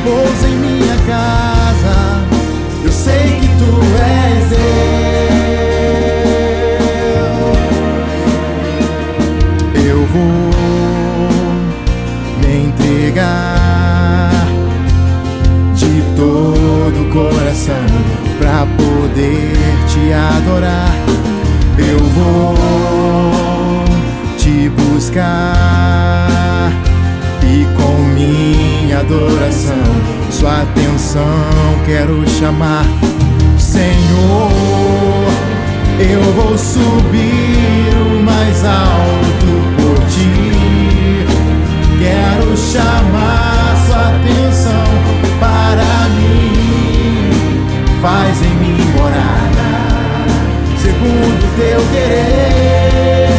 repousa em minha casa. Eu sei que tu és Deus. Eu vou me entregar de todo o coração pra poder te adorar. Eu vou te buscar e com minha adoração, sua atenção quero chamar. Senhor, eu vou subir o mais alto por ti. Quero chamar sua atenção para mim. Faz em mim morada segundo teu querer.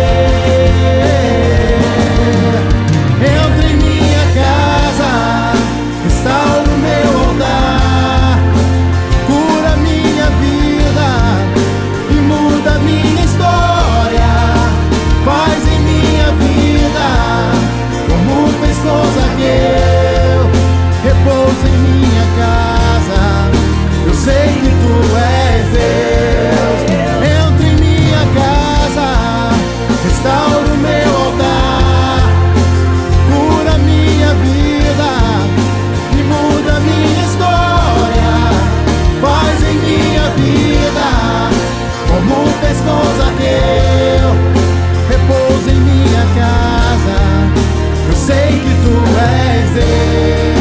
Entra em minha casa, restaura o meu altar, cura minha vida e muda minha história. Faz em minha vida como fez com Zaqueu. Repousa em minha casa, eu sei que tu és Deus. Entra em minha casa, restaura o meu altar, cura minha vida e muda minha história. Faz em minha vida como fez com Zaqueu. Repousa em minha casa, eu sei que tu és Deus.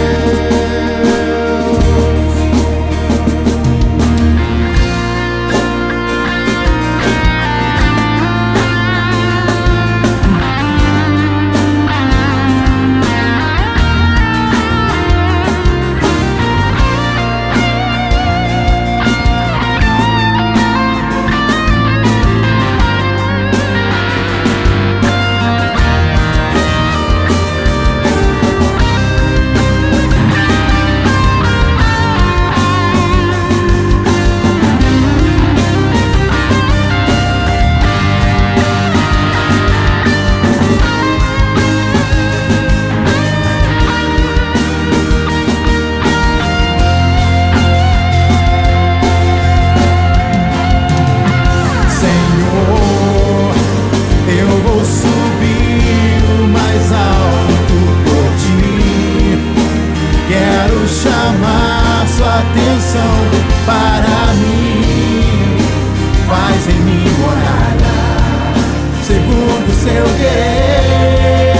Chamar sua atenção para mim. Faz em mim morada segundo seu querer.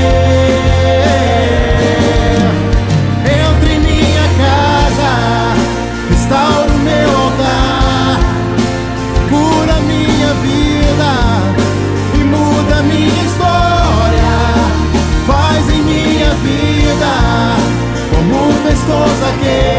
Entra em minha casa, restaura o meu altar, cura minha vida e muda minha história. Faz em minha vida como fez com Zaqueu.